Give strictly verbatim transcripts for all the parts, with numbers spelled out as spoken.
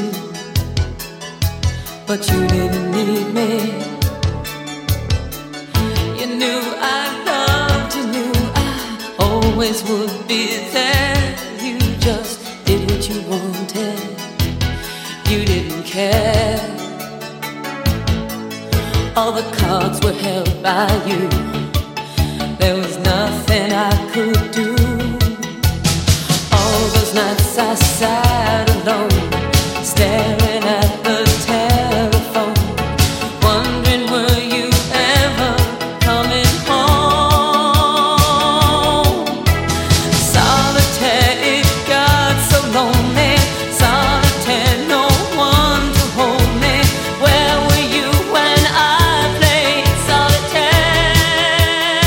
too, but you didn't need me. You knew I loved, you knew I always would be there. You just did what you wanted, you didn't care. All the cards were held by you, there was nothing I could do. All those nights I sat alone, staring at the telephone, wondering were you ever coming home. Solitaire, it got so lonely. Solitaire, no one to hold me. Where were you when I played solitaire?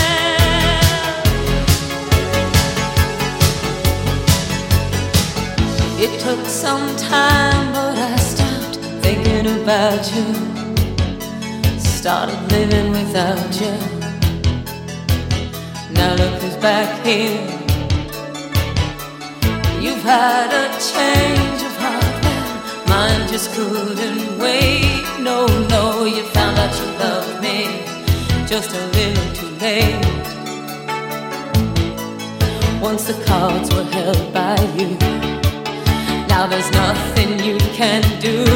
It took some time, but I stopped thinking about you, started living without you. Now look who's back here. You've had a change of heart, well, mine just couldn't wait. No, no, you found out you loved me just a little too late. Once the cards were held by you, now there's nothing you can do.